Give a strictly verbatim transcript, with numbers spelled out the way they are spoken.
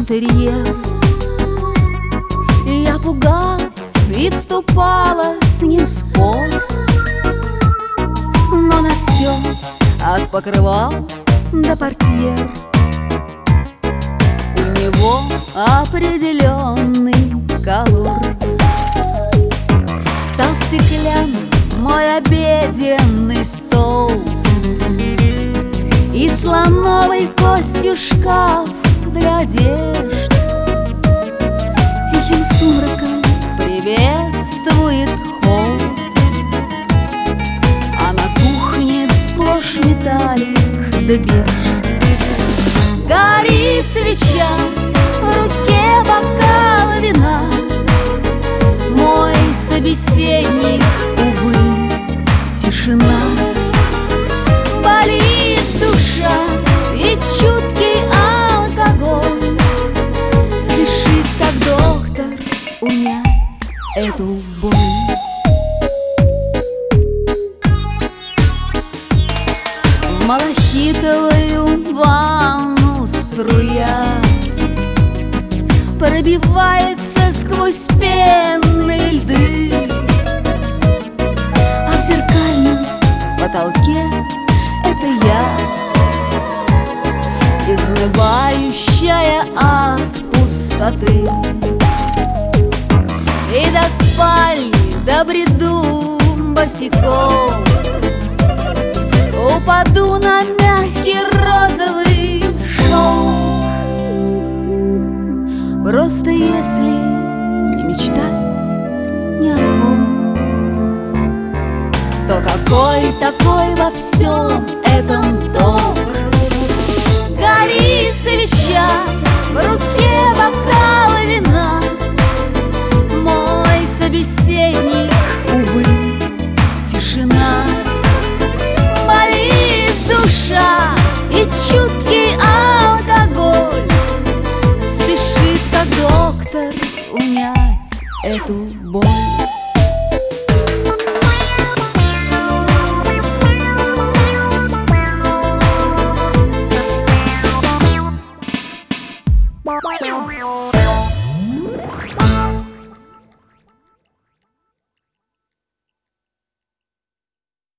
интерьер. И я пугалась и вступала с ним в спор, но на все от покрывал до портьер у него определенный колор. Стал стеклянным мой обеденный стол и слоновой костью шкаф для одежд. Тихим сумраком приветствует холл, а на кухне сплошь металлик да беж. Горит свеча, в руке бокал вина, мой собеседник, увы, тишина. Болит душа и чуткий алкоголь спешит, как доктор, унять эту боль. В малахитовую ванну струя пробивается сквозь пенные льды, а в зеркальном потолке это я, изнывающая от пустоты. И до спальни добреду босиком, упаду на мягкий розовый шелк. Просто если не мечтать ни о ком, то какой такой во всем этом